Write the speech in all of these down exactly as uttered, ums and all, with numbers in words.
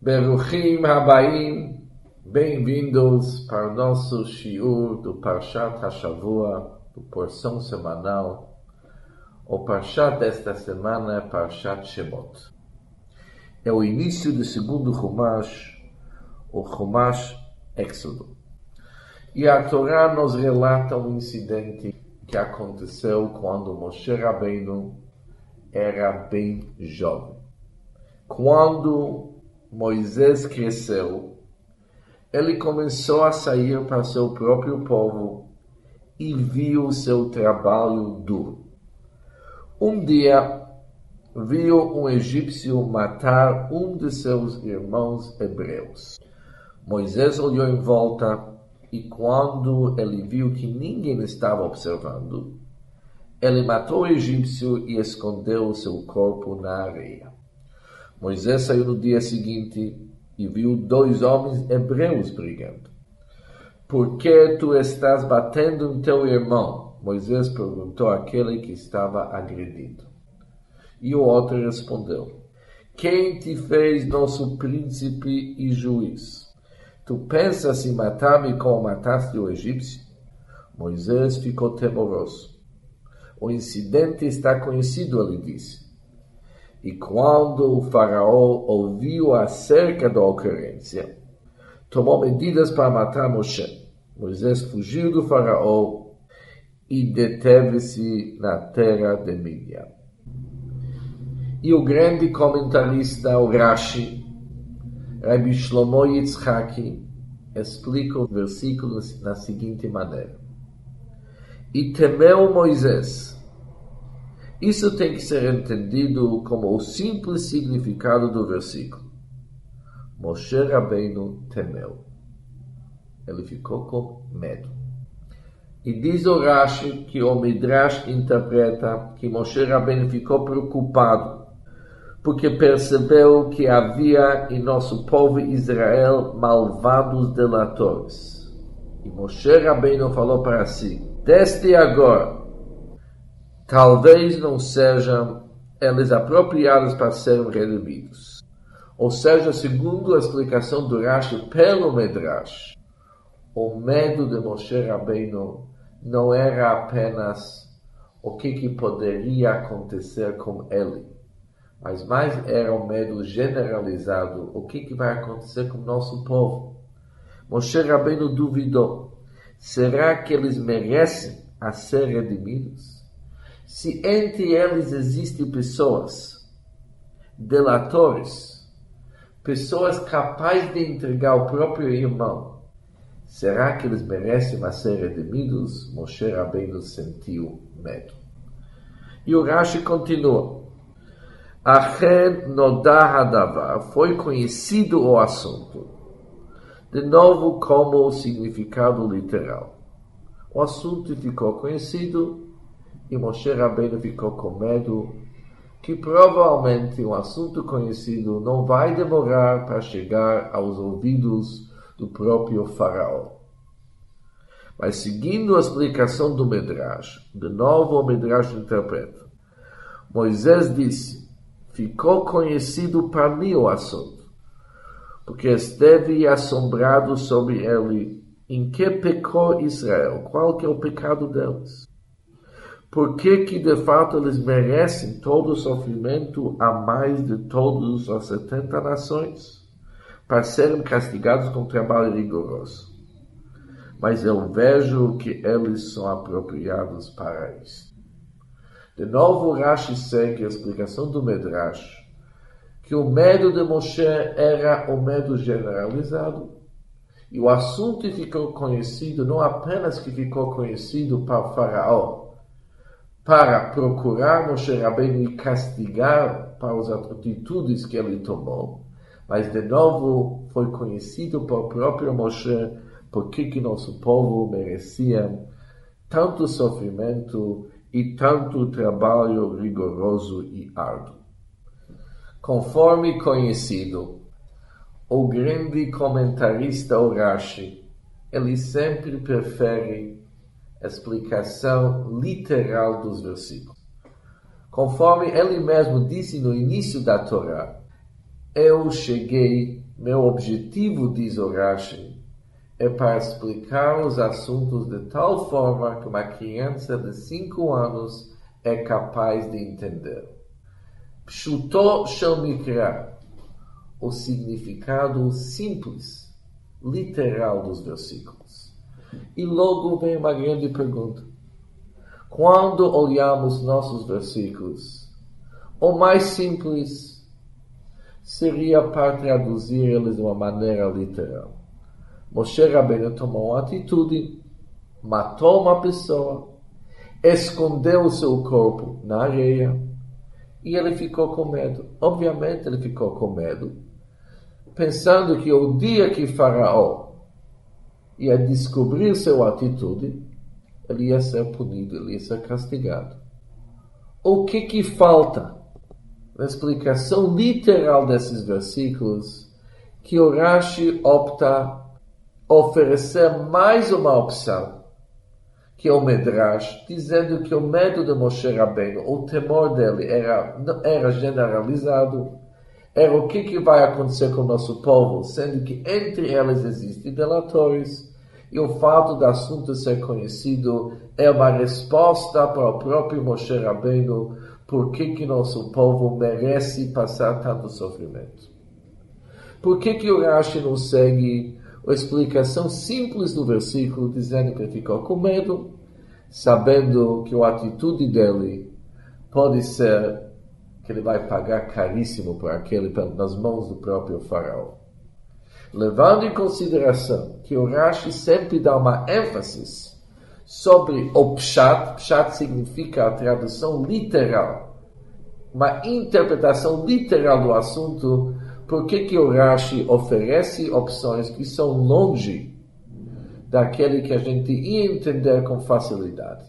Beruchim Habaim, bem-vindos para o nosso shiur do Parshat HaShavua, do porção semanal. O Parshat desta semana é Parshat Shemot. É o início do segundo Chumash, o Chumash Éxodo. E a Torá nos relata um incidente que aconteceu quando Moshe Rabbeinu era bem jovem. Quando Moisés cresceu, ele começou a sair para seu próprio povo e viu seu trabalho duro. Um dia, viu um egípcio matar um de seus irmãos hebreus. Moisés olhou em volta e quando ele viu que ninguém estava observando, ele matou o egípcio e escondeu seu corpo na areia. Moisés saiu no dia seguinte e viu dois homens hebreus brigando. Por que tu estás batendo em teu irmão? Moisés perguntou àquele que estava agredido. E o outro respondeu: quem te fez nosso príncipe e juiz? Tu pensas em matar-me como mataste o egípcio? Moisés ficou temoroso. O incidente está conhecido, ele disse. E quando o faraó ouviu acerca da ocorrência, tomou medidas para matar Moshe. Moisés fugiu do faraó e deteve-se na terra de Midian. E o grande comentarista, o Rashi, Rabbi Shlomo Yitzhaki, explica o versículo na seguinte maneira: e temeu Moisés. Isso tem que ser entendido como o simples significado do versículo. Moshe Rabbeinu temeu. Ele ficou com medo. E diz o Rashi que o Midrash interpreta que Moshe Rabbeinu ficou preocupado porque percebeu que havia em nosso povo Israel malvados delatores. E Moshe Rabbeinu falou para si: desde agora, talvez não sejam eles apropriados para serem redimidos. Ou seja, segundo a explicação do Rashi pelo Midrash, o medo de Moshe Rabbeinu não era apenas o que, que poderia acontecer com ele, mas mais era um medo generalizado, o que, que vai acontecer com o nosso povo. Moshe Rabbeinu duvidou: será que eles merecem a ser redimidos? Se entre eles existem pessoas, delatores, pessoas capazes de entregar o próprio irmão, será que eles merecem a ser redimidos? Moshe Rabbeinu sentiu medo. E o Rashi continua: Achen nodá hadavar, foi conhecido o assunto. De novo, como o significado literal. O assunto ficou conhecido e Moshe Rabbeinu ficou com medo que provavelmente um assunto conhecido não vai demorar para chegar aos ouvidos do próprio faraó. Mas seguindo a explicação do Midrash, de novo o Midrash interpreta: Moisés disse: ficou conhecido para mim o assunto, porque esteve assombrado sobre ele em que pecou Israel, qual que é o pecado deles. Por que que de fato eles merecem todo o sofrimento a mais de todas as setenta nações, para serem castigados com trabalho rigoroso? Mas eu vejo que eles são apropriados para isso. De novo, Rashi segue a explicação do Midrash, que o medo de Moshe era o medo generalizado, e o assunto ficou conhecido, não apenas que ficou conhecido para o faraó, para procurar Moshe Rabbeinu e castigar para as atitudes que ele tomou, mas de novo foi conhecido por próprio Moshe porque que nosso povo merecia tanto sofrimento e tanto trabalho rigoroso e árduo. Conforme conhecido, o grande comentarista o Rashi, ele sempre prefere a explicação literal dos versículos. Conforme ele mesmo disse no início da Torá: eu cheguei meu objetivo, diz o Rashi, é para explicar os assuntos de tal forma que uma criança de cinco anos é capaz de entender. Pshuto shel mikra, o significado simples, literal dos versículos. E logo vem uma grande pergunta. Quando olhamos nossos versículos, o mais simples seria para traduzir eles de uma maneira literal. Moshe Rabbeinu tomou uma atitude, matou uma pessoa, escondeu o seu corpo na areia e ele ficou com medo. Obviamente ele ficou com medo, pensando que o dia que Faraó ia descobrir sua atitude, ele ia ser punido, ele ia ser castigado. O que que falta? Na explicação literal desses versículos, que o Rashi opta oferecer mais uma opção, que é o Medrash, dizendo que o medo de Moshe Rabbeinu, o temor dele era, era generalizado, era o que, que vai acontecer com o nosso povo, sendo que entre eles existem delatores, e o fato do assunto ser conhecido é uma resposta para o próprio Moshe Rabbeinu, por que que nosso povo merece passar tanto sofrimento. Por que que o Rashi não segue a explicação simples do versículo, dizendo que ele ficou com medo, sabendo que a atitude dele pode ser que ele vai pagar caríssimo por aquele nas mãos do próprio Faraó. Levando em consideração que o Rashi sempre dá uma ênfase sobre o Pshat, Pshat significa a tradução literal, uma interpretação literal do assunto. Por que que o Rashi oferece opções que são longe daquele que a gente ia entender com facilidade?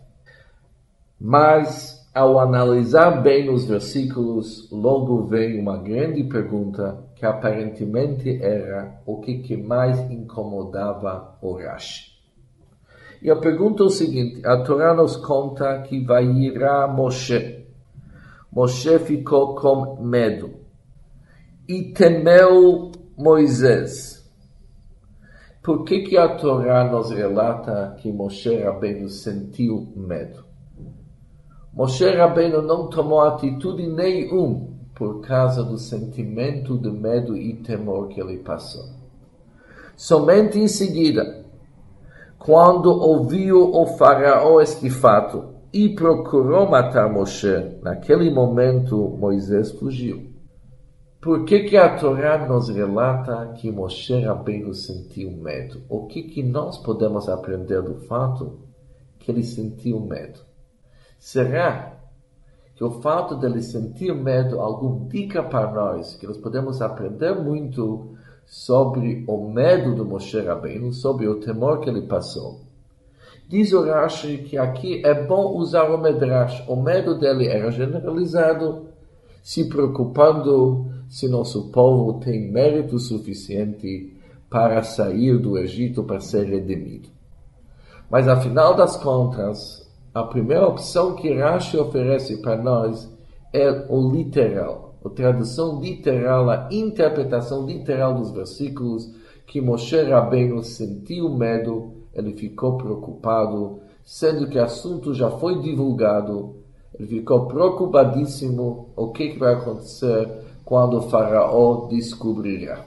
Mas, ao analisar bem os versículos, logo vem uma grande pergunta que aparentemente era o que, que mais incomodava o Rashi. E a pergunta é o seguinte: a Torá nos conta que vai ir a Moshe. Moshe ficou com medo e temeu Moisés. Por que que a Torá nos relata que Moshe Rabbeinu sentiu medo? Moshe Rabbeinu não tomou atitude nenhuma por causa do sentimento de medo e temor que ele passou. Somente em seguida, quando ouviu o Faraó este fato e procurou matar Moshe, naquele momento Moisés fugiu. Por que que a Torá nos relata que Moshe Rabbeinu sentiu medo? O que que nós podemos aprender do fato que ele sentiu medo? Será que o fato dele sentir medo alguma dica para nós, que nós podemos aprender muito sobre o medo do Moshe Rabbeinu, sobre o temor que ele passou? Diz o Rashi que aqui é bom usar o Medrash. O medo dele era generalizado, se preocupando se nosso povo tem mérito suficiente para sair do Egito, para ser redimido. Mas, afinal das contas, a primeira opção que Rashi oferece para nós é o literal, a tradução literal, a interpretação literal dos versículos, que Moshe Rabbeinu sentiu medo, ele ficou preocupado, sendo que o assunto já foi divulgado, ele ficou preocupadíssimo o que, que vai acontecer quando o Faraó descobrirá.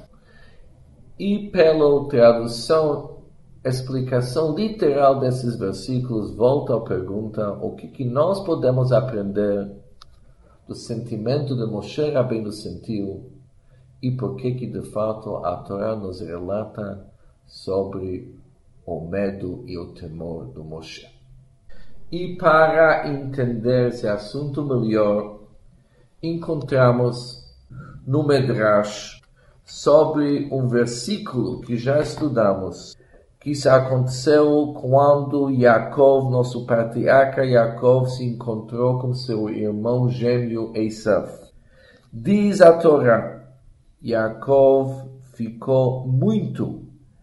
E pela tradução, explicação literal desses versículos, volta à pergunta: o que, que nós podemos aprender do sentimento de Moshe Rabbeinu sentiu e por que que de fato a Torá nos relata sobre o medo e o temor do Moshe. E para entender esse assunto melhor, encontramos no Medrash sobre um versículo que já estudamos, que isso aconteceu quando Yaakov, nosso patriarca Yaakov, se encontrou com seu irmão gêmeo Esav. Diz a Torá, Yaakov ficou muito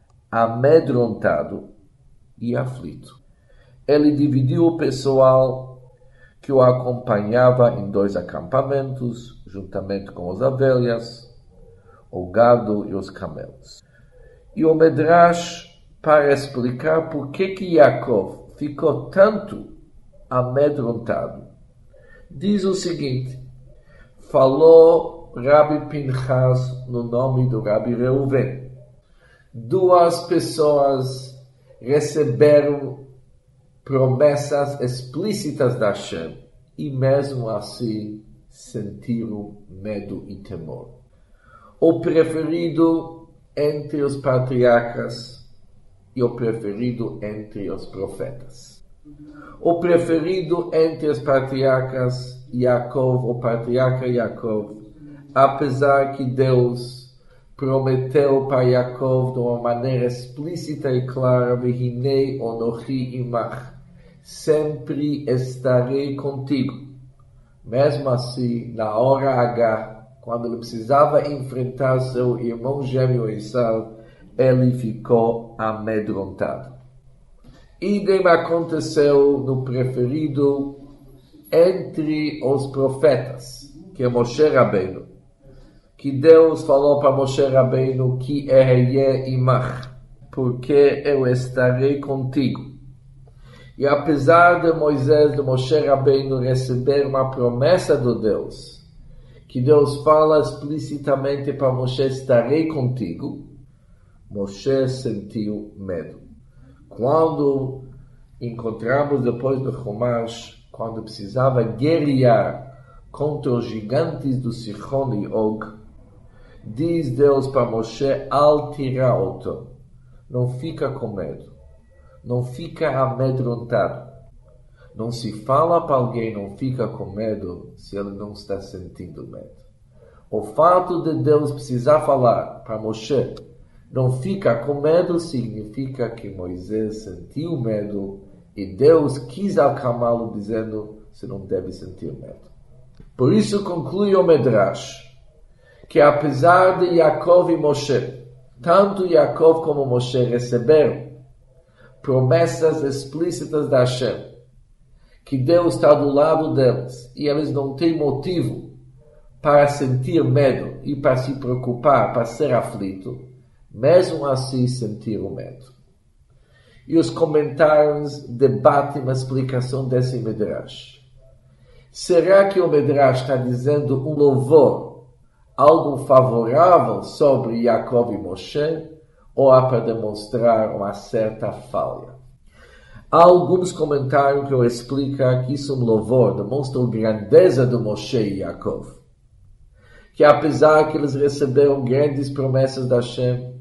amedrontado e aflito. Ele dividiu o pessoal que o acompanhava em dois acampamentos, juntamente com as ovelhas. o gado e os camelos. E o Medrash, para explicar por que que Yaakov ficou tanto amedrontado, diz o seguinte: falou Rabi Pinchas no nome do Rabi Reuven. Duas pessoas receberam promessas explícitas da Hashem e mesmo assim sentiram medo e temor. O preferido entre os patriarcas e o preferido entre os profetas. O preferido entre os patriarcas, Yaakov, o patriarca Yaakov, apesar que Deus prometeu para Yaakov de uma maneira explícita e clara: Vehinei onochi imach, sempre estarei contigo. Mesmo assim, na hora H, quando ele precisava enfrentar seu irmão gêmeo Esaú, ele ficou amedrontado. Idem aconteceu no preferido entre os profetas, que é Moshe Rabbeinu, que Deus falou para Moshe Rabbeinu que Ehyeh imach, porque eu estarei contigo. E apesar de Moisés, de Moshe Rabbeinu, receber uma promessa de Deus, que Deus fala explicitamente para Moshe: estarei contigo, Moshe sentiu medo. Quando encontramos depois do Chumash, quando precisava guerrear contra os gigantes do Sichon e Og, diz Deus para Moshe: al tiraoto, não fica com medo, não fica amedrontado. Não se fala para alguém não fica com medo se ele não está sentindo medo. O fato de Deus precisar falar para Moshe não fica com medo significa que Moisés sentiu medo e Deus quis acalmá-lo dizendo: você não deve sentir medo. Por isso conclui o Medrash que apesar de Yaakov e Moshe, tanto Yaakov como Moshe receberam promessas explícitas da Hashem, que Deus está do lado deles e eles não têm motivo para sentir medo e para se preocupar, para ser aflito, mesmo assim sentiram medo. E os comentários debatem a explicação desse Medrash. Será que o Medrash está dizendo um louvor, algo favorável sobre Yaakov e Moshe, ou há para demonstrar uma certa falha? Há alguns comentários que eu explico que isso é um louvor, demonstra a grandeza de Moshe e Yaakov. Que apesar que eles receberam grandes promessas da Hashem,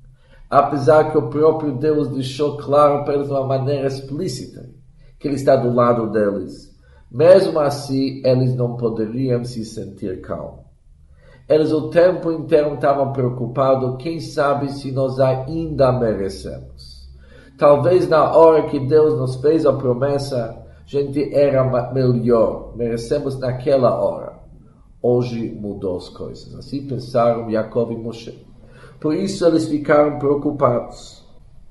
apesar que o próprio Deus deixou claro para eles de uma maneira explícita que Ele está do lado deles, mesmo assim eles não poderiam se sentir calmos. Eles o tempo inteiro estavam preocupados: quem sabe se nós ainda merecemos. Talvez na hora que Deus nos fez a promessa, a gente era melhor, merecemos naquela hora. Hoje mudou as coisas. Assim pensaram Yaakov e Moshe. Por isso eles ficaram preocupados.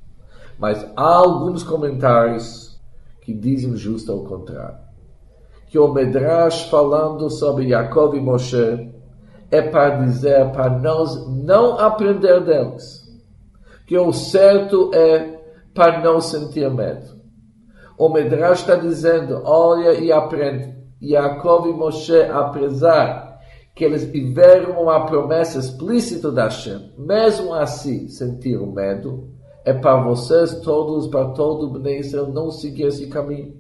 Mas há alguns comentários que dizem justo ao contrário. Que o Medrash falando sobre Yaakov e Moshe é para dizer para nós não aprender deles. Que o certo é para não sentir medo. O Medrash está dizendo: olha e aprende. Yaakov e Moshe, apesar que eles tiveram uma promessa explícita da Hashem, mesmo assim sentiram medo, é para vocês todos, para todo o Bnei Israel, não seguir esse caminho.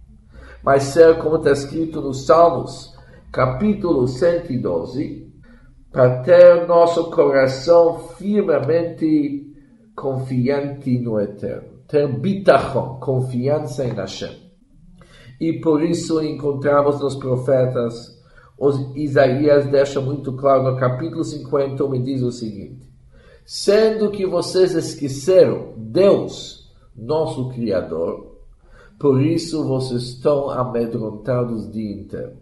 Mas ser como está escrito nos Salmos, capítulo cento e doze, para ter nosso coração firmemente confiante no Eterno, ter bitachon, confiança em Hashem. E por isso encontramos nos profetas, os Isaías deixa muito claro no capítulo cinquenta, me diz o seguinte: sendo que vocês esqueceram Deus, nosso Criador, por isso vocês estão amedrontados o dia inteiro.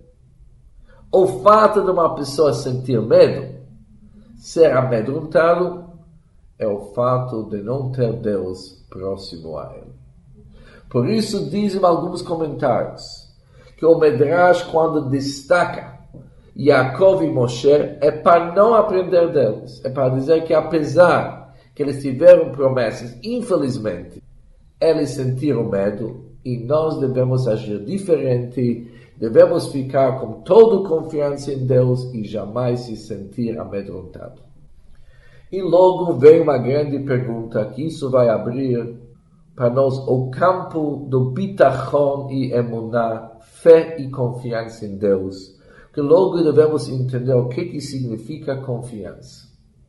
O fato de uma pessoa sentir medo, ser amedrontado, é o fato de não ter Deus próximo a ele. Por isso dizem alguns comentários que o Medrash, quando destaca Yaakov e Moshe é para não aprender deles. É para dizer que apesar que eles tiveram promessas, infelizmente, eles sentiram medo e nós devemos agir diferente, devemos ficar com toda confiança em Deus e jamais se sentir amedrontado. E logo vem uma grande pergunta, que isso vai abrir para nós o campo do bitachon e emuná, fé e confiança em Deus. Que logo devemos entender o que, que significa confiança.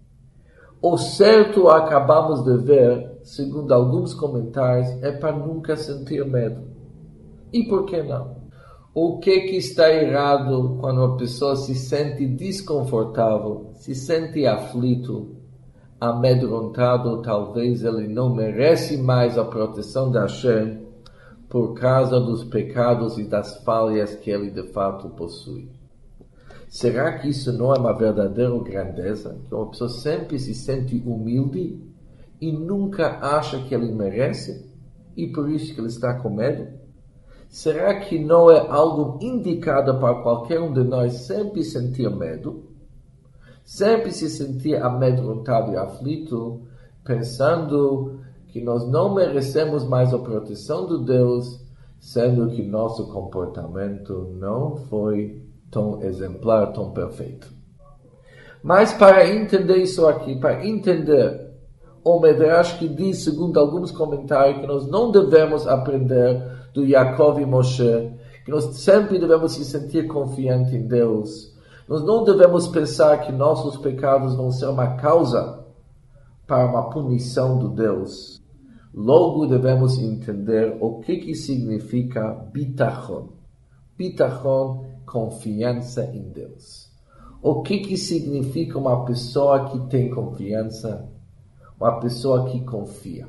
O certo acabamos de ver, segundo alguns comentários, é para nunca sentir medo. E por que não? O que, que está errado quando a pessoa se sente desconfortável, se sente aflito, amedrontado, talvez ele não merece mais a proteção da Hashem por causa dos pecados e das falhas que ele de fato possui. Será que isso não é uma verdadeira grandeza? Que uma pessoa sempre se sente humilde e nunca acha que ele merece e por isso que ele está com medo? Será que não é algo indicado para qualquer um de nós sempre sentir medo? Sempre se sentir amedrontado e aflito, pensando que nós não merecemos mais a proteção de Deus, sendo que nosso comportamento não foi tão exemplar, tão perfeito. Mas para entender isso aqui, para entender o Medrash que diz, segundo alguns comentários, que nós não devemos aprender do Yaakov e Moshe, que nós sempre devemos se sentir confiante em Deus. Nós não devemos pensar que nossos pecados vão ser uma causa para uma punição de Deus. Logo devemos entender o que, que significa bitachon. Bitachon, confiança em Deus. O que, que significa uma pessoa que tem confiança? Uma pessoa que confia.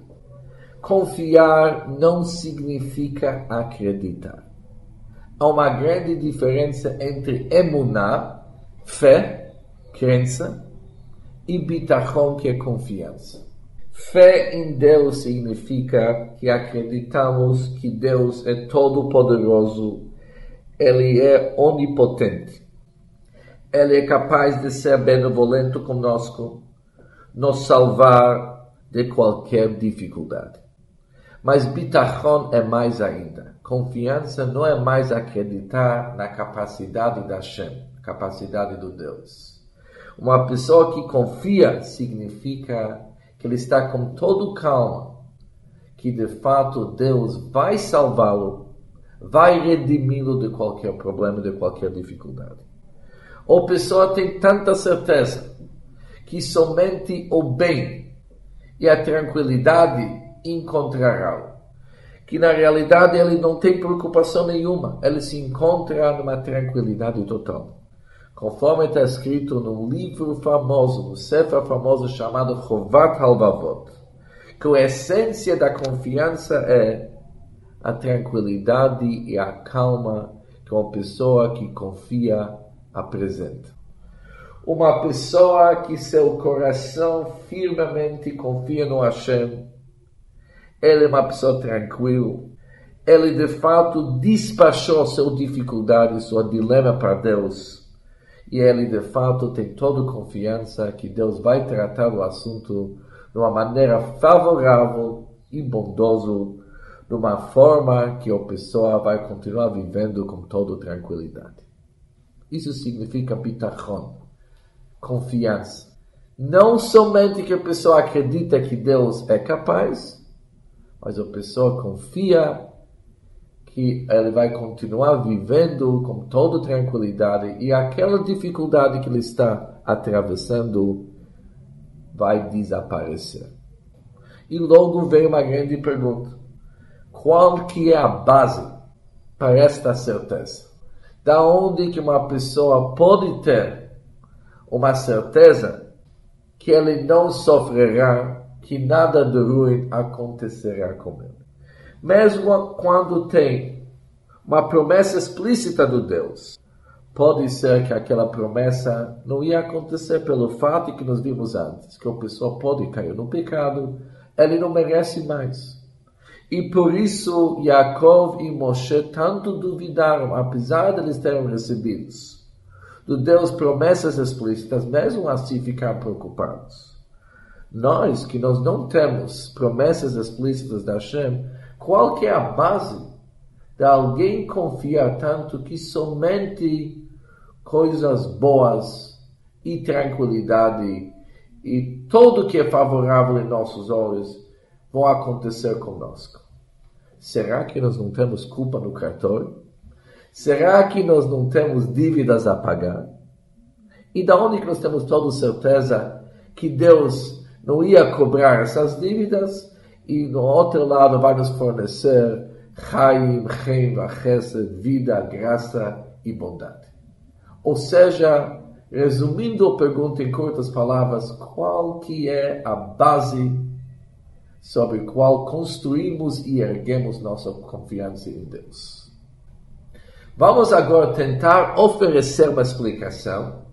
Confiar não significa acreditar. Há uma grande diferença entre emuná, fé, crença, e bitachon, que é confiança. Fé em Deus significa que acreditamos que Deus é todo-poderoso, Ele é onipotente, Ele é capaz de ser benevolente conosco, nos salvar de qualquer dificuldade. Mas bitachon é mais ainda. Confiança não é mais acreditar na capacidade da Hashem, capacidade do Deus. Uma pessoa que confia significa que ele está com todo calma, que de fato Deus vai salvá-lo, vai redimi-lo de qualquer problema, de qualquer dificuldade. Ou a pessoa tem tanta certeza que somente o bem e a tranquilidade encontrará-lo, que na realidade ele não tem preocupação nenhuma, ele se encontra numa tranquilidade total. Conforme está escrito num livro famoso, no Sefer famoso chamado Chovat Halvavot, que a essência da confiança é a tranquilidade e a calma que uma pessoa que confia apresenta. Uma pessoa que seu coração firmemente confia no Hashem, ele é uma pessoa tranquila, ele de fato despachou sua dificuldade, seu dilema para Deus, e ele de fato tem toda confiança que Deus vai tratar o assunto de uma maneira favorável e bondosa, de uma forma que a pessoa vai continuar vivendo com toda tranquilidade. Isso significa bitachon, confiança. Não somente que a pessoa acredita que Deus é capaz, mas a pessoa confia que ele vai continuar vivendo com toda tranquilidade e aquela dificuldade que ele está atravessando vai desaparecer. E logo vem uma grande pergunta. Qual que é a base para esta certeza? Da onde que uma pessoa pode ter uma certeza que ele não sofrerá, que nada de ruim acontecerá com ele? Mesmo quando tem uma promessa explícita do Deus, pode ser que aquela promessa não ia acontecer pelo fato que nós vimos antes, que a pessoa pode cair no pecado, ele não merece mais. E por isso Yaakov e Moshe tanto duvidaram, apesar de eles terem recebido do Deus promessas explícitas, mesmo assim ficar preocupados. Nós, que nós não temos promessas explícitas da Hashem, qual que é a base de alguém confiar tanto que somente coisas boas e tranquilidade e tudo que é favorável em nossos olhos vão acontecer conosco? Será que nós não temos culpa no cartório? Será que nós não temos dívidas a pagar? E da onde que nós temos toda certeza que Deus não ia cobrar essas dívidas e no outro lado vai nos fornecer Chaim, Chaim, Chesed, vida, graça e bondade? Ou seja, resumindo a pergunta em curtas palavras, qual que é a base sobre a qual construímos e erguemos nossa confiança em Deus? Vamos agora tentar oferecer uma explicação,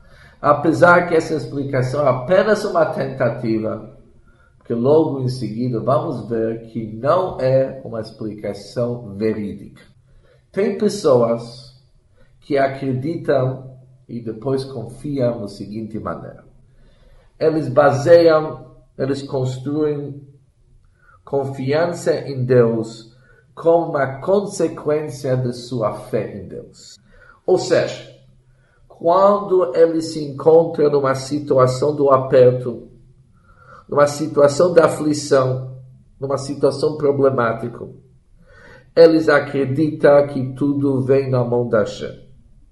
apesar que essa explicação é apenas uma tentativa, porque logo em seguida vamos ver que não é uma explicação verídica. Tem pessoas que acreditam e depois confiam da seguinte maneira. Eles baseiam, eles construem confiança em Deus como uma consequência de sua fé em Deus. Ou seja, quando eles se encontram numa situação do aperto, numa situação de aflição, numa situação problemática, eles acreditam que tudo vem na mão da Hashem.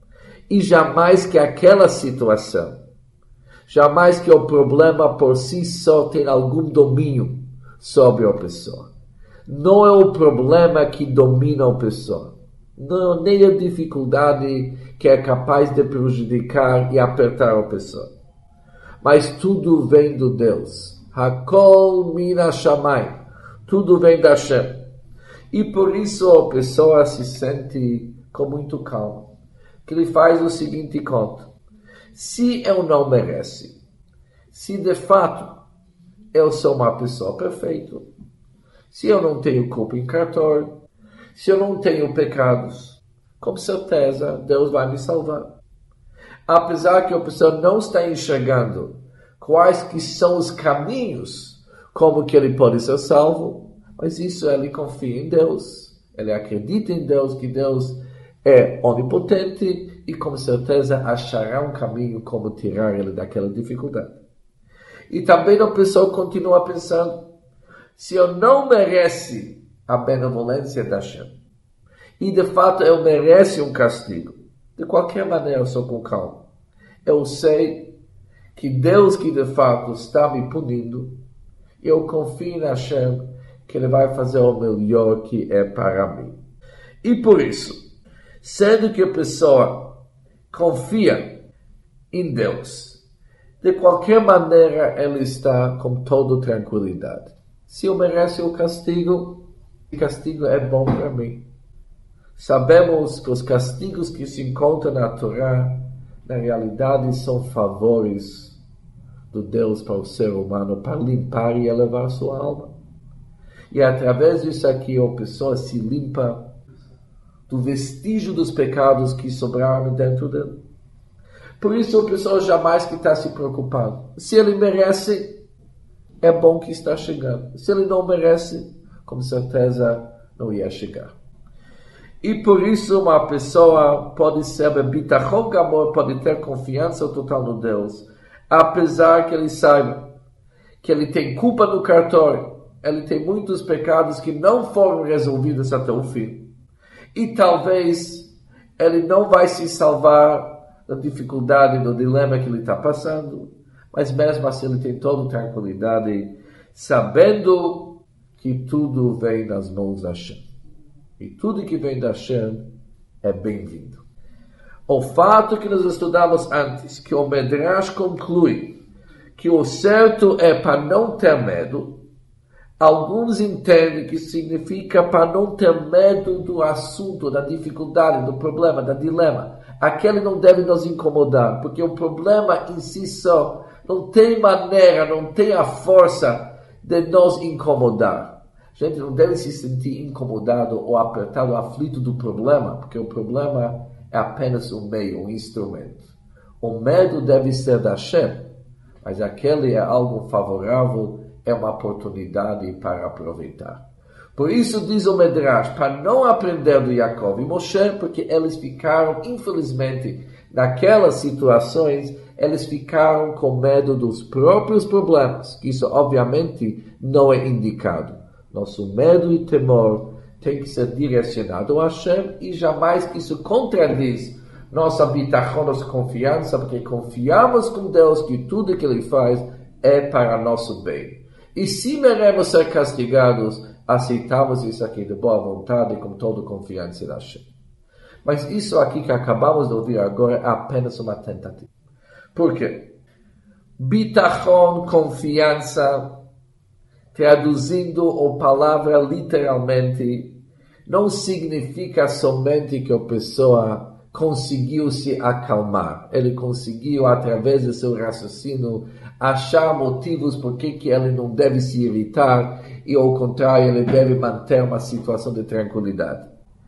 E jamais que aquela situação, jamais que o problema por si só tem algum domínio sobre a pessoa. Não é o problema que domina a pessoa. Não, nem a dificuldade que é capaz de prejudicar e apertar a pessoa. Mas tudo vem do Deus. Hakol mina shamay. Tudo vem da Hashem. E por isso a pessoa se sente com muito calma. Que ele faz o seguinte conto. Se eu não mereço, se de fato eu sou uma pessoa perfeita, se eu não tenho culpa em cartório, se eu não tenho pecados, com certeza Deus vai me salvar. Apesar que a pessoa não está enxergando quais que são os caminhos como que ele pode ser salvo, mas isso ele confia em Deus, ele acredita em Deus, que Deus é onipotente e com certeza achará um caminho como tirar ele daquela dificuldade. E também a pessoa continua pensando, se eu não mereço a benevolência da Hashem, e de fato eu mereço um castigo, de qualquer maneira eu sou com calma. Eu sei que Deus que de fato está me punindo, eu confio na Hashem que Ele vai fazer o melhor que é para mim. E por isso, sendo que a pessoa confia em Deus, de qualquer maneira ela está com toda tranquilidade. Se eu mereço o castigo, o castigo é bom para mim. Sabemos que os castigos que se encontram na Torá, na realidade, são favores do Deus para o ser humano, para limpar e elevar sua alma. E através disso aqui, a pessoa se limpa do vestígio dos pecados que sobraram dentro dele. Por isso, a pessoa jamais que está se preocupando. Se ele merece, é bom que está chegando. Se ele não merece, com certeza não ia chegar. E por isso uma pessoa pode ser bitachon gamor, pode ter confiança total no Deus, apesar que ele saiba que ele tem culpa no cartório, ele tem muitos pecados que não foram resolvidos até o fim. E talvez ele não vai se salvar da dificuldade, do dilema que ele está passando, mas mesmo assim ele tem toda tranquilidade, sabendo que tudo vem nas mãos da Hashem. E tudo que vem da Hashem é bem-vindo. O fato que nós estudamos antes, que o Medrash conclui que o certo é para não ter medo, alguns entendem que significa para não ter medo do assunto, da dificuldade, do problema, da dilema. Aquele não deve nos incomodar, porque o problema em si só não tem maneira, não tem a força de nos incomodar. A gente não deve se sentir incomodado ou apertado, aflito do problema, porque o problema é apenas um meio, um instrumento. O medo deve ser da Hashem, mas aquele é algo favorável, é uma oportunidade para aproveitar. Por isso diz o Medrash, para não aprender do Yaakov e Moshe, porque eles ficaram, infelizmente, naquelas situações, eles ficaram com medo dos próprios problemas, que isso obviamente não é indicado. Nosso medo e temor tem que ser direcionado a Hashem e jamais que isso contradiz nossa bitachon, nossa confiança, porque confiamos com Deus que tudo que Ele faz é para nosso bem. E se meremos ser castigados, aceitamos isso aqui de boa vontade, com toda confiança em Hashem. Mas isso aqui que acabamos de ouvir agora é apenas uma tentativa. Por quê? Bitachon, confiança, traduzindo a palavra literalmente, não significa somente que a pessoa conseguiu se acalmar. Ele conseguiu, através do seu raciocínio, achar motivos por que ele não deve se irritar e, ao contrário, ele deve manter uma situação de tranquilidade.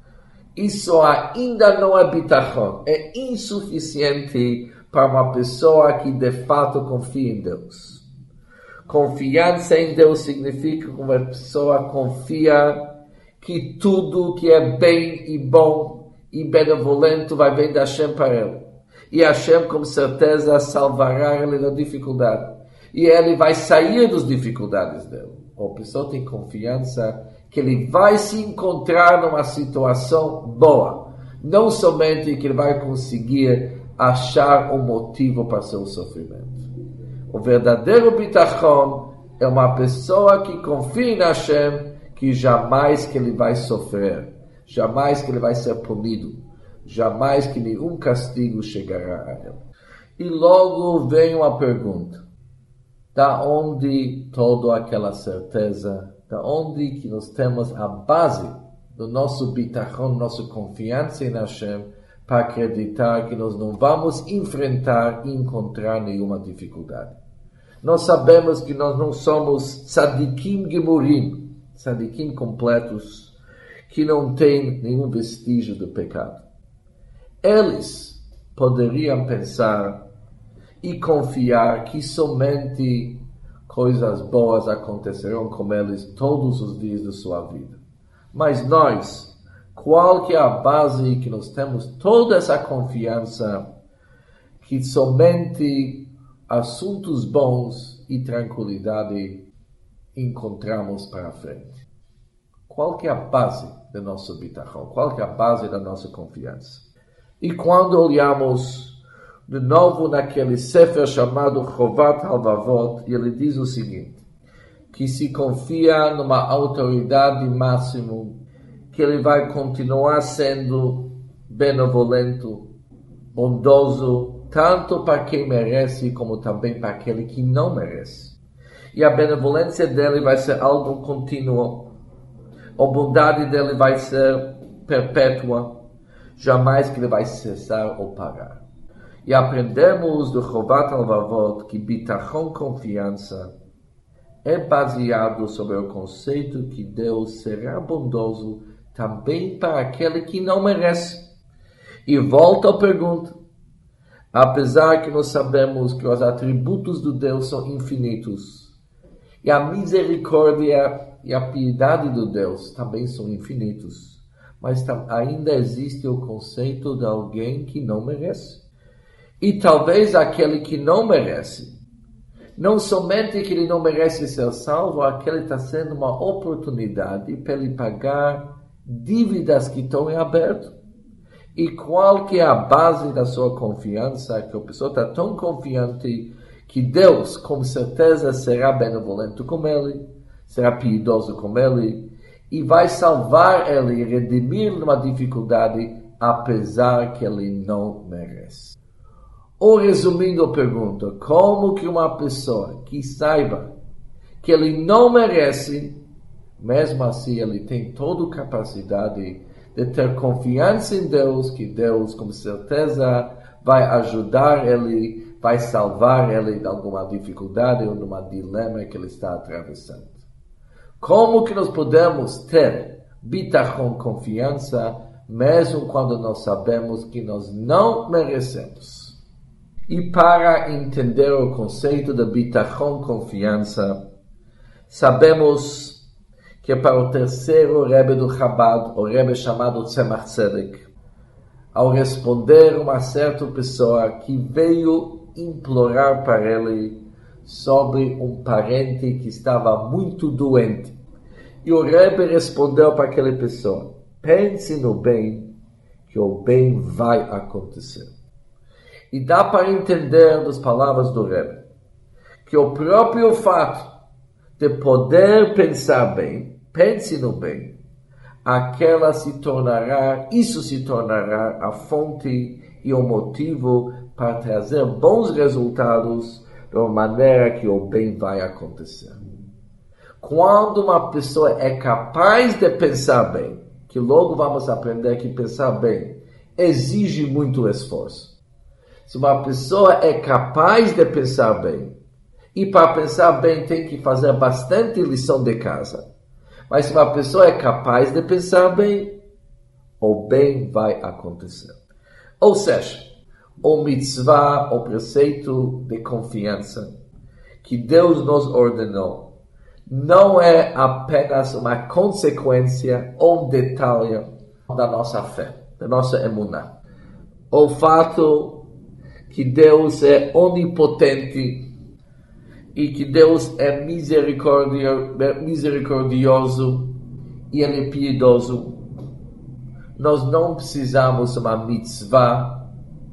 Isso ainda não é bitachon. É insuficiente para uma pessoa que de fato confia em Deus. Confiança em Deus significa que uma pessoa confia que tudo que é bem e bom e benevolente vai vir da Hashem para ele. E Hashem com certeza salvará ele da dificuldade. E ele vai sair das dificuldades dele. A pessoa tem confiança que ele vai se encontrar numa situação boa. Não somente que ele vai conseguir achar um motivo para seu sofrimento. O verdadeiro bitachon é uma pessoa que confia em Hashem, que jamais que ele vai sofrer, jamais que ele vai ser punido, jamais que nenhum castigo chegará a ele. E logo vem uma pergunta: da onde toda aquela certeza, da onde que nós temos a base do nosso bitachon, nossa confiança em Hashem, para acreditar que nós não vamos enfrentar e encontrar nenhuma dificuldade? Nós sabemos que nós não somos tzadikim gemurim, tzadikim completos, que não têm nenhum vestígio do pecado. Eles poderiam pensar e confiar que somente coisas boas acontecerão com eles todos os dias de sua vida. Mas nós, qual que é a base que nós temos toda essa confiança que somente assuntos bons e tranquilidade encontramos para a frente? Qual que é a base do nosso bitachon? Qual que é a base da nossa confiança? E quando olhamos de novo naquele sefer chamado Chovat Halvavot, ele diz o seguinte, que se confia numa autoridade máxima, que ele vai continuar sendo benevolento, bondoso, tanto para quem merece, como também para aquele que não merece. E a benevolência dele vai ser algo contínuo. A bondade dele vai ser perpétua, jamais que ele vai cessar ou parar. E aprendemos do Chovat Halvavot que bitachon, confiança, é baseado sobre o conceito que Deus será bondoso também para aquele que não merece. E volta à pergunta. Apesar que nós sabemos que os atributos do Deus são infinitos, e a misericórdia e a piedade do Deus também são infinitos, mas ainda existe o conceito de alguém que não merece. E talvez aquele que não merece, não somente que ele não merece ser salvo, aquele está sendo uma oportunidade para ele pagar dívidas que estão em aberto. E qual que é a base da sua confiança? Que a pessoa está tão confiante que Deus, com certeza, será benevolente com ele, será piedoso com ele, e vai salvar ele e redimir numa dificuldade, apesar que ele não merece. Ou resumindo a pergunta, como que uma pessoa que saiba que ele não merece, mesmo assim ele tem toda a capacidade de ter confiança em Deus, que Deus com certeza vai ajudar ele, vai salvar ele de alguma dificuldade ou de um dilema que ele está atravessando. Como que nós podemos ter bitachon, confiança, mesmo quando nós sabemos que nós não merecemos? E para entender o conceito de bitachon, confiança, sabemos que para o terceiro Rebbe do Chabad, o Rebbe chamado Tzemach Tzedek, ao responder uma certa pessoa que veio implorar para ele sobre um parente que estava muito doente. E o Rebbe respondeu para aquela pessoa: pense no bem, que o bem vai acontecer. E dá para entender das palavras do Rebbe que o próprio fato de poder pensar bem, pense no bem, aquela se tornará, isso se tornará a fonte e o motivo para trazer bons resultados de uma maneira que o bem vai acontecer. Quando uma pessoa é capaz de pensar bem, que logo vamos aprender que pensar bem exige muito esforço. Se uma pessoa é capaz de pensar bem, e para pensar bem tem que fazer bastante lição de casa, mas se uma pessoa é capaz de pensar bem, o bem vai acontecer. Ou seja, o mitzvah, o preceito de confiança que Deus nos ordenou, não é apenas uma consequência ou um detalhe da nossa fé, da nossa emuná. O fato que Deus é onipotente e que Deus é misericordio, misericordioso e Ele é piedoso, nós não precisamos de uma mitzvah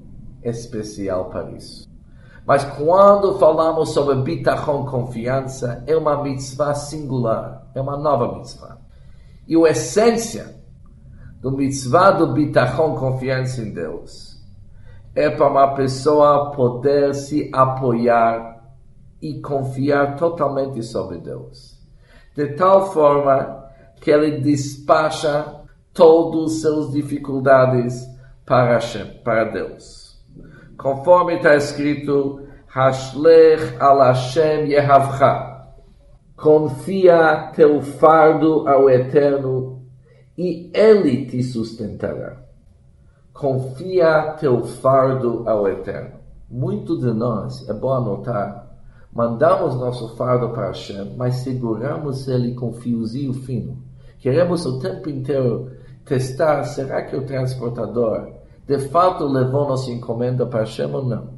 especial para isso. Mas quando falamos sobre bitachon, confiança, é uma mitzvah singular, é uma nova mitzvah. E a essência do mitzvah do bitachon, confiança em Deus, é para uma pessoa poder se apoiar e confiar totalmente sobre Deus. De tal forma que ele despacha todas as suas dificuldades para Hashem, para Deus. Conforme está escrito, Hashlech al Hashem yehavcha. Confia teu fardo ao Eterno e Ele te sustentará. Confia teu fardo ao Eterno. Muito de nós, é bom anotar, mandamos nosso fardo para Hashem, mas seguramos ele com fiozinho fino. Queremos o tempo inteiro testar, será que o transportador de fato levou nossa encomenda para Hashem ou não?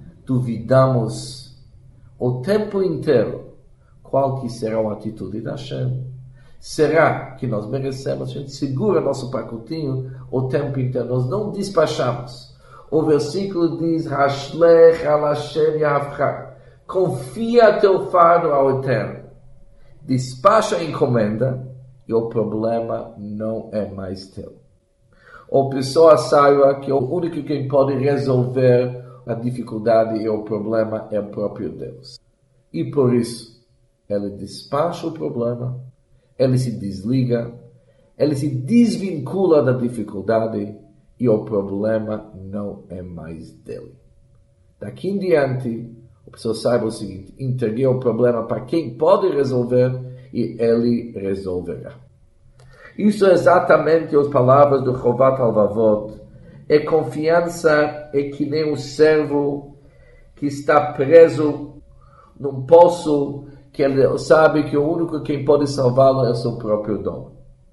Duvidamos o tempo inteiro qual que será a atitude da Hashem. Será que nós merecemos? A gente segura nosso pacotinho o tempo inteiro, nós não despachamos. O versículo diz, Hashlech al Hashem yahavcha. Confia teu fardo ao Eterno. Despacha a encomenda e o problema não é mais teu. Ou a pessoa saiba que o único que pode resolver a dificuldade e o problema é o próprio Deus. E por isso, ele despacha o problema, ele se desliga, ele se desvincula da dificuldade e o problema não é mais dele. Daqui em diante, a pessoa saiba o seguinte, entreguei o problema para quem pode resolver e ele resolverá. Isso é exatamente as palavras do Chovat Halvavot. É confiança, é que nem um servo que está preso num poço que ele sabe que o único quem pode salvá-lo é o seu próprio dono.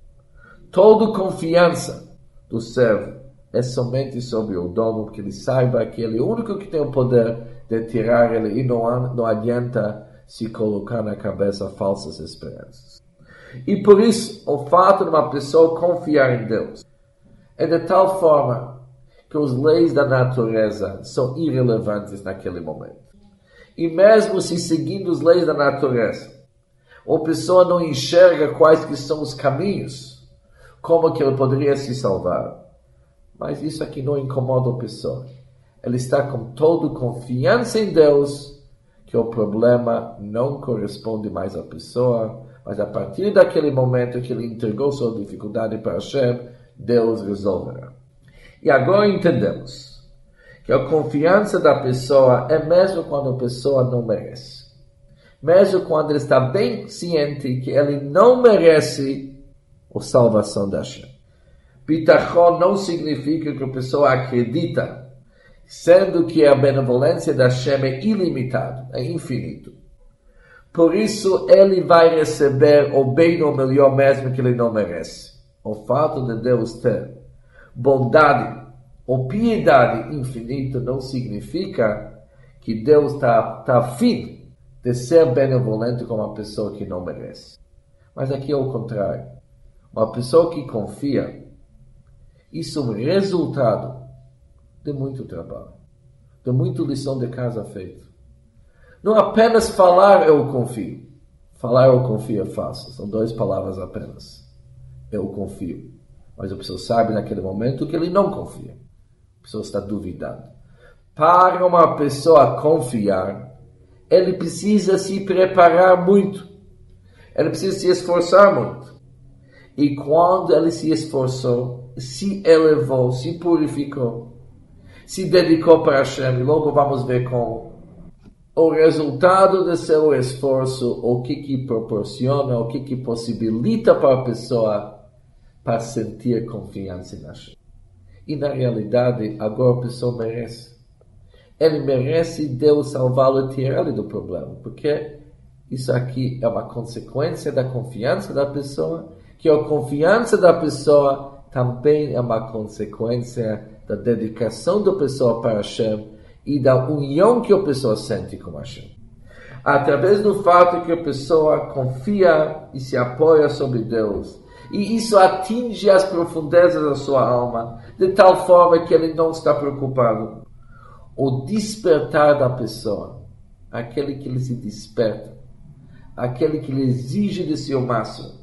Toda confiança do servo é somente sobre o dono, porque ele saiba que ele é o único que tem o poder de tirar ele e não, não adianta se colocar na cabeça falsas esperanças. E por isso, o fato de uma pessoa confiar em Deus é de tal forma que as leis da natureza são irrelevantes naquele momento. E mesmo se seguindo as leis da natureza, a pessoa não enxerga quais que são os caminhos, como que ele poderia se salvar. Mas isso aqui não incomoda a pessoa. Ele está com toda confiança em Deus, que o problema não corresponde mais à pessoa, mas a partir daquele momento que ele entregou sua dificuldade para Hashem, Deus resolverá. E agora entendemos que a confiança da pessoa é mesmo quando a pessoa não merece. Mesmo quando ele está bem ciente que ele não merece a salvação da Hashem. Bitachon não significa que a pessoa acredita sendo que a benevolência da Hashem é ilimitada, é infinito. Por isso, ele vai receber o bem ou melhor mesmo que ele não merece. O fato de Deus ter bondade ou piedade infinita não significa que Deus está tá afim de ser benevolente com uma pessoa que não merece. Mas aqui é o contrário. Uma pessoa que confia, isso é um resultado de muito trabalho, de muita lição de casa feita. Não apenas falar eu confio. Falar eu confio é fácil. São duas palavras apenas. Eu confio. Mas a pessoa sabe naquele momento que ele não confia. A pessoa está duvidando. Para uma pessoa confiar, ele precisa se preparar muito. Ele precisa se esforçar muito. E quando ele se esforçou, se elevou, se purificou, se dedicou para Hashem, e logo vamos ver como o resultado de seu esforço, o que que proporciona, o que que possibilita para a pessoa para sentir confiança em Hashem. E na realidade, agora a pessoa merece. Ele merece Deus salvá-lo e tirá-lo do problema, porque isso aqui é uma consequência da confiança da pessoa, que a confiança da pessoa também é uma consequência da dedicação da pessoa para Hashem e da união que a pessoa sente com Hashem. Através do fato que a pessoa confia e se apoia sobre Deus, e isso atinge as profundezas da sua alma, de tal forma que ele não está preocupado. O despertar da pessoa, aquele que ele se desperta, aquele que lhe exige de si o máximo,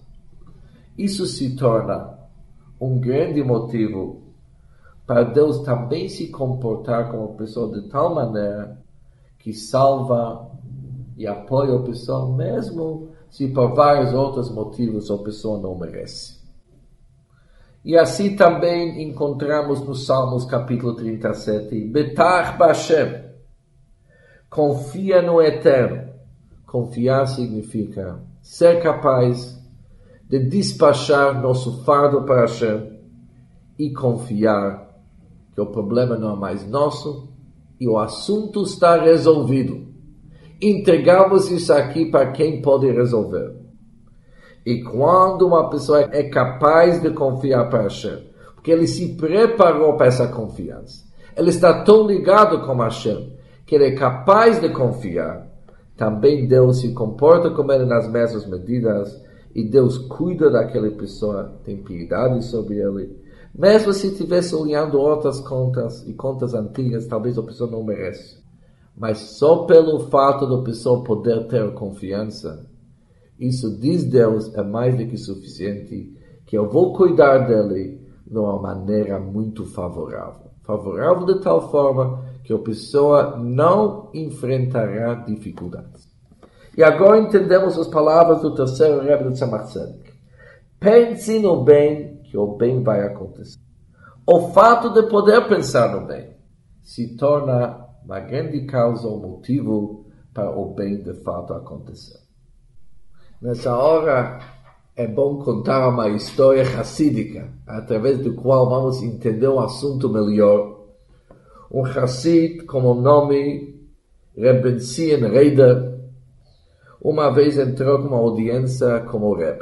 isso se torna um grande motivo para Deus também se comportar como pessoa de tal maneira que salva e apoia a pessoa, mesmo se por vários outros motivos a pessoa não merece. E assim também encontramos no Salmos capítulo trinta e sete, Betach B'Hashem, confia no Eterno. Confiar significa ser capaz de despachar nosso fardo para Hashem e confiar que o problema não é mais nosso e o assunto está resolvido. Entregamos isso aqui para quem pode resolver. E quando uma pessoa é capaz de confiar para Hashem, porque ele se preparou para essa confiança, ele está tão ligado com Hashem, que ele é capaz de confiar, também Deus se comporta com ele nas mesmas medidas, e Deus cuida daquela pessoa, tem piedade sobre ele. Mesmo se estivesse olhando outras contas e contas antigas, talvez a pessoa não merece. Mas só pelo fato da pessoa poder ter confiança, isso diz Deus é mais do que suficiente, que eu vou cuidar dele de uma maneira muito favorável. Favorável de tal forma que a pessoa não enfrentará dificuldades. E agora entendemos as palavras do terceiro Rebbe do Tzemach Tzedek. Pense no bem, que o bem vai acontecer. O fato de poder pensar no bem se torna uma grande causa ou motivo para o bem de fato acontecer. Nessa hora é bom contar uma história hassídica, através do qual vamos entender o assunto melhor. Um Hassid com o nome Reb Ben-Zion Reider, uma vez entrou com uma audiência com o Rebbe.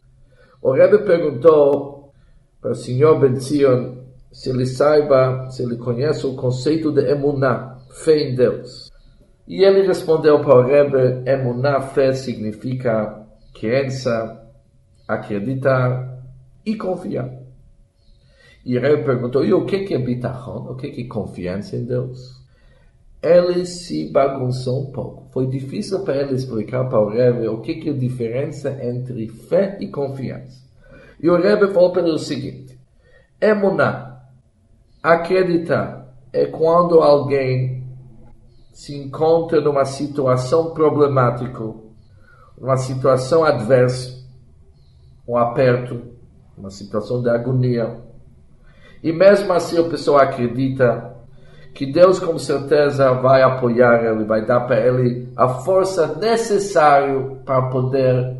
O Rebbe perguntou para o senhor Ben-Zion se ele saiba, se ele conhece o conceito de emuná, fé em Deus. E ele respondeu para o Rebbe, emuná, fé significa crença, acreditar e confiar. E o Rebbe perguntou, e o que é bitachon? O que é confiança em Deus? Ele se bagunçou um pouco. Foi difícil para ele explicar para o Rebbe o que é a diferença entre fé e confiança. E o Rebbe falou para ele o seguinte, emuná, acreditar, é quando alguém se encontra numa situação problemática, numa situação adversa, um aperto, uma situação de agonia. E mesmo assim a pessoa acredita que Deus com certeza vai apoiar ele, vai dar para ele a força necessária para poder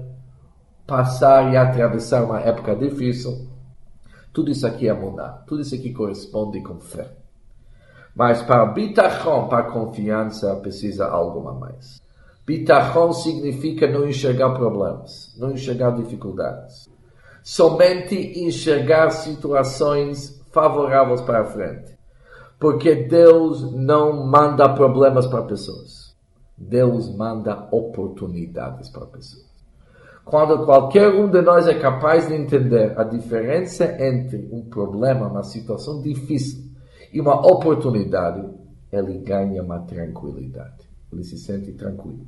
passar e atravessar uma época difícil. Tudo isso aqui é emuná, tudo isso aqui corresponde com fé. Mas para bitachon, para confiança, precisa algo a mais. Bitachon significa não enxergar problemas, não enxergar dificuldades. Somente enxergar situações favoráveis para a frente. Porque Deus não manda problemas para pessoas. Deus manda oportunidades para pessoas. Quando qualquer um de nós é capaz de entender a diferença entre um problema, uma situação difícil, e uma oportunidade, ele ganha uma tranquilidade. Ele se sente tranquilo.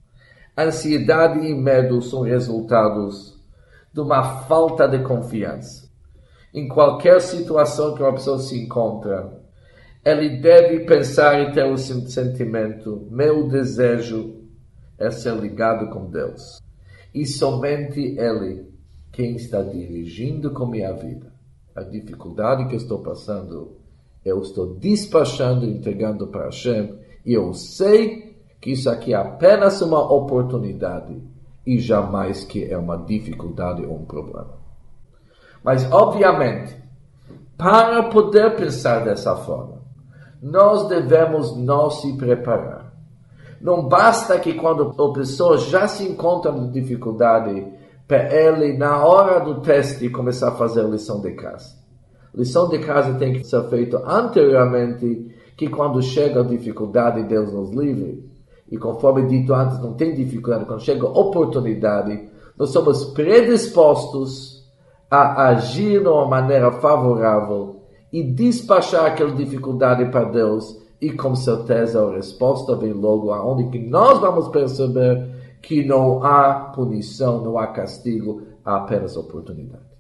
Ansiedade e medo são resultados de uma falta de confiança. Em qualquer situação que uma pessoa se encontra, ele deve pensar e ter o sentimento, meu desejo é ser ligado com Deus. E somente Ele, quem está dirigindo com minha vida. A dificuldade que eu estou passando, eu estou despachando, entregando para Hashem, e eu sei que isso aqui é apenas uma oportunidade, e jamais que é uma dificuldade ou um problema. Mas, obviamente, para poder pensar dessa forma, nós devemos nós se preparar. Não basta que quando a pessoa já se encontra em dificuldade, para ele, na hora do teste, começar a fazer lição de casa. Lição de casa tem que ser feita anteriormente, que quando chega a dificuldade, Deus nos livre. E conforme dito antes, não tem dificuldade. Quando chega a oportunidade, nós somos predispostos a agir de uma maneira favorável e despachar aquela dificuldade para Deus. E com certeza a resposta vem logo aonde que nós vamos perceber que não há punição, não há castigo, há apenas oportunidade.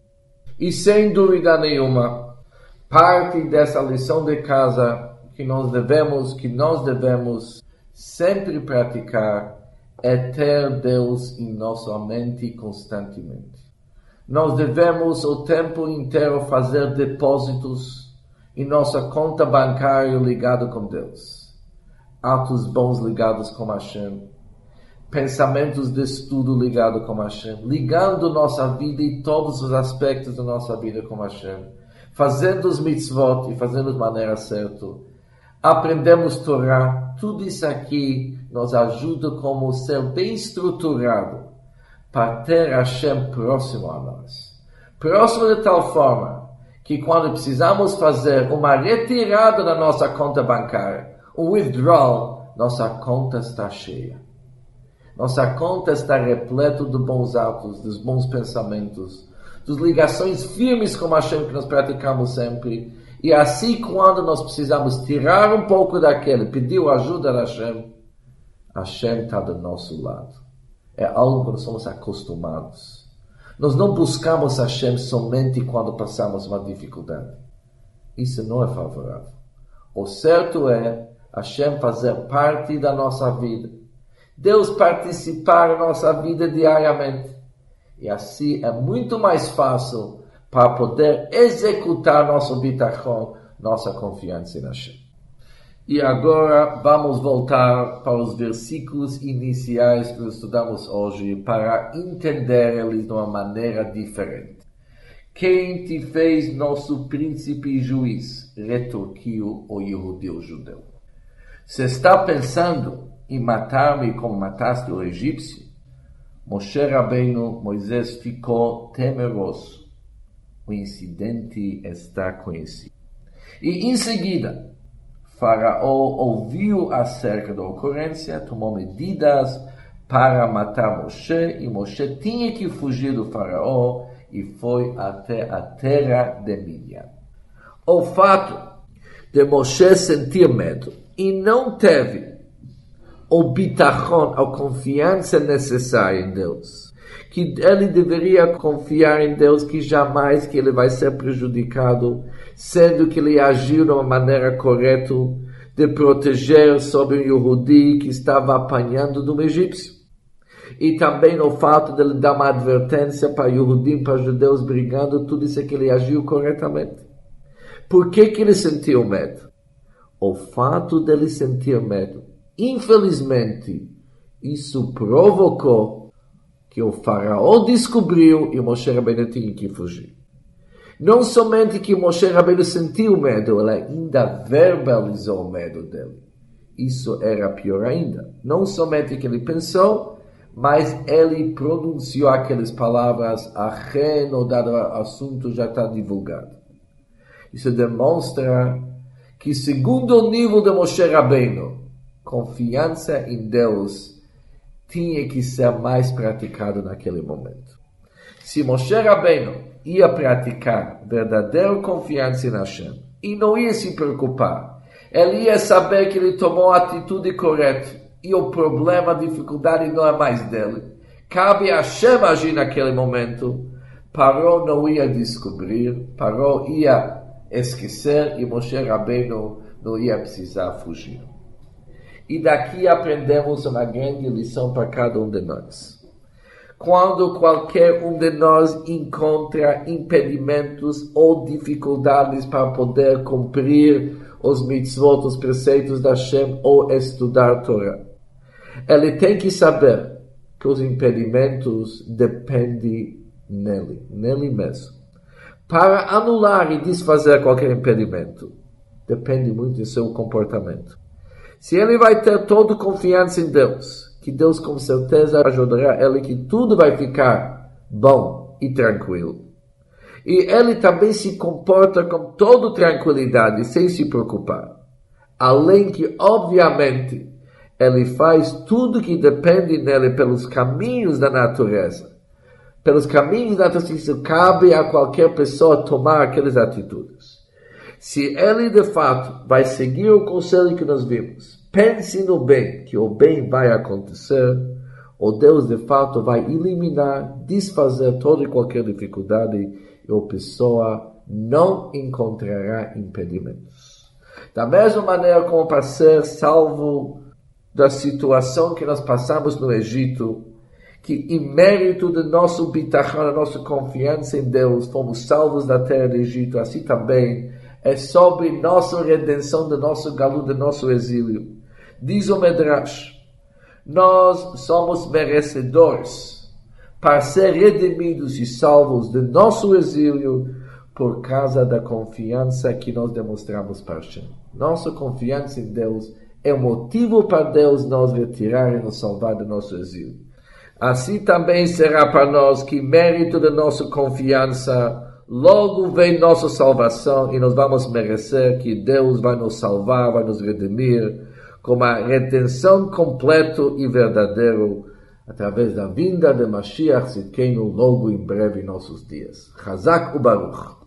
E sem dúvida nenhuma, parte dessa lição de casa que nós devemos, que nós devemos sempre praticar é ter Deus em nossa mente constantemente. Nós devemos o tempo inteiro fazer depósitos em nossa conta bancária ligada com Deus. Atos bons ligados com Hashem. Pensamentos de estudo ligado com Hashem, ligando nossa vida e todos os aspectos da nossa vida com Hashem, fazendo os mitzvot e fazendo de maneira certa, aprendemos Torá, tudo isso aqui nos ajuda como ser bem estruturado para ter Hashem próximo a nós. Próximo de tal forma que quando precisamos fazer uma retirada da nossa conta bancária, um withdrawal, nossa conta está cheia. Nossa conta está repleta de bons atos, dos bons pensamentos, das ligações firmes com Hashem que nós praticamos sempre. E assim, quando nós precisamos tirar um pouco daquele, pedir ajuda a Hashem, Hashem está do nosso lado. É algo que nós somos acostumados. Nós não buscamos Hashem somente quando passamos uma dificuldade. Isso não é favorável. O certo é Hashem fazer parte da nossa vida. Deus participar da nossa vida diariamente. E assim é muito mais fácil para poder executar nosso bitachon, nossa confiança em Hashem. E agora vamos voltar para os versículos iniciais que estudamos hoje para entender eles de uma maneira diferente. Quem te fez nosso príncipe e juiz? Retorquiu o Yehudi, o judeu. Você está pensando e matar-me como mataste o egípcio? Moshe Rabbeinu, Moisés ficou temeroso. O incidente está conhecido. E em seguida, Faraó ouviu acerca da ocorrência, tomou medidas para matar Moshe, e Moshe tinha que fugir do Faraó e foi até a terra de Midian. O fato de Moshe sentir medo e não teve o bitachon, a confiança necessária em Deus, que ele deveria confiar em Deus que jamais que ele vai ser prejudicado, sendo que ele agiu de uma maneira correta de proteger sobre um Yehudi que estava apanhando de um egípcio. E também o fato de ele dar uma advertência para Yehudim, para judeus brigando, tudo isso é que ele agiu corretamente. Por que que ele sentiu medo? O fato dele sentir medo, infelizmente, isso provocou que o faraó descobriu e o Moshe Rabbeinu tinha que fugir. Não somente que Moshe Rabbeinu sentiu medo, ele ainda verbalizou o medo dele. Isso era pior ainda. Não somente que ele pensou, mas ele pronunciou aquelas palavras, achen, o dado assunto já está divulgado. Isso demonstra que, segundo o nível de Moshe Rabbeinu, confiança em Deus tinha que ser mais praticado naquele momento. Se Moshe Rabbeinu ia praticar verdadeira confiança em Hashem e não ia se preocupar, ele ia saber que ele tomou a atitude correta e o problema, a dificuldade não é mais dele. Cabe a Hashem agir naquele momento. Paró não ia descobrir, Paró ia esquecer e Moshe Rabbeinu não ia precisar fugir. E daqui aprendemos uma grande lição para cada um de nós. Quando qualquer um de nós encontra impedimentos ou dificuldades para poder cumprir os mitzvot, os preceitos da Hashem ou estudar a Torá, ele tem que saber que os impedimentos dependem nele, nele mesmo. Para anular e desfazer qualquer impedimento, depende muito do seu comportamento. Se ele vai ter toda confiança em Deus, que Deus com certeza ajudará ele, que tudo vai ficar bom e tranquilo. E ele também se comporta com toda tranquilidade, sem se preocupar. Além que, obviamente, ele faz tudo que depende dele pelos caminhos da natureza. Pelos caminhos da natureza, cabe a qualquer pessoa tomar aquelas atitudes. Se ele, de fato, vai seguir o conselho que nós vimos, pense no bem, que o bem vai acontecer, o Deus, de fato, vai eliminar, desfazer toda e qualquer dificuldade e a pessoa não encontrará impedimentos. Da mesma maneira como para ser salvo da situação que nós passamos no Egito, que em mérito do nosso bitachon, da nossa confiança em Deus, fomos salvos da terra do Egito, assim também é sobre nossa redenção do nosso galu, do nosso exílio. Diz o Medrash, nós somos merecedores para ser redimidos e salvos do nosso exílio por causa da confiança que nós demonstramos para Hashem. Nossa confiança em Deus é o motivo para Deus nos retirar e nos salvar do nosso exílio. Assim também será para nós que mérito da nossa confiança logo vem nossa salvação e nós vamos merecer que Deus vai nos salvar, vai nos redimir com a redenção completa e verdadeira através da vinda de Mashiach Tzidkenu logo em breve em nossos dias. Chazak u'Baruch.